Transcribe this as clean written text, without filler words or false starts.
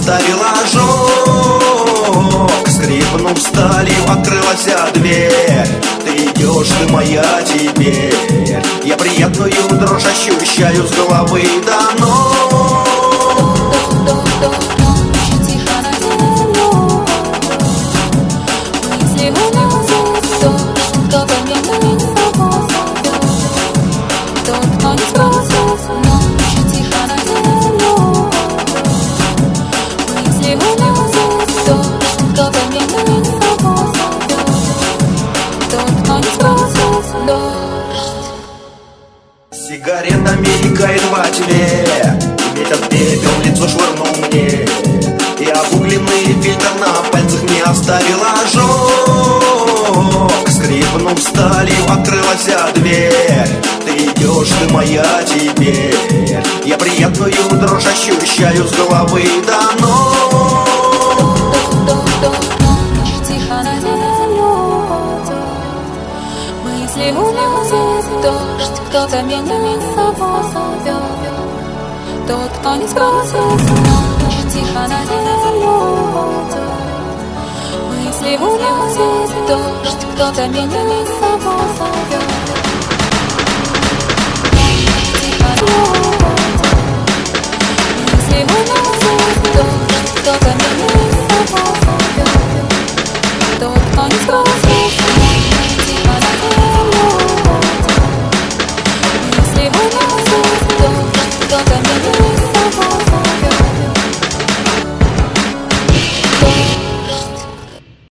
оставил ожог. Скрипнув сталью, открылась дверь. Ты идешь, ты моя теперь. Я приятную дрожь ощущаю с головы до ног. Сигарета мелькает во тьме, ветер пепел в лицо швырнул мне, и обугленный фильтр на пальцах не оставил ожог. Скрипнув сталью, открылась дверь. Ты идешь, ты моя теперь. Я приятную дрожь ощущаю с головы до ног. Если уносит дождь, кто-то меня с собой зовет. Тот, кто не спросит, ночь тихо на землю идет. Если уносит дождь, кто-то меня с собой зовет.